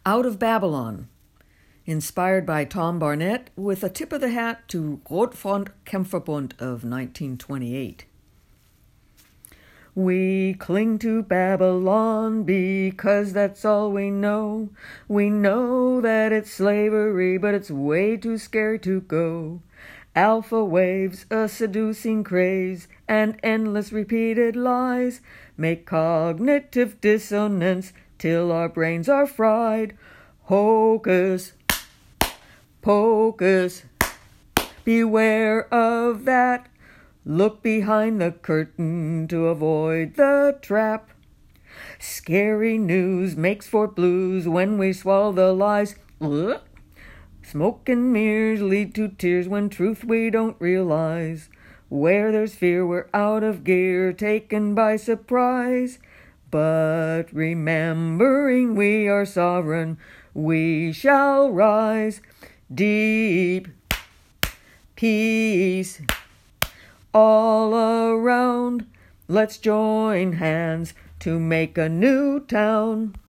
Out of Babylon, inspired by Tom Barnett, with a tip of the hat to Rotfront Kämpferbund of 1928. We cling to Babylon because that's all we know. We know that it's slavery, but it's way too scary to go. Alpha waves, a seducing craze, and endless repeated lies make cognitive dissonance till our brains are fried. Hocus pocus, beware of that. Look behind the curtain to avoid the trap. Scary news makes for blues when we swallow the lies. Smoke and mirrors lead to tears when truth we don't realize. Where there's fear, we're out of gear, taken by surprise. But remembering we are sovereign, we shall rise. Deep peace all around. Let's join hands to make a new town.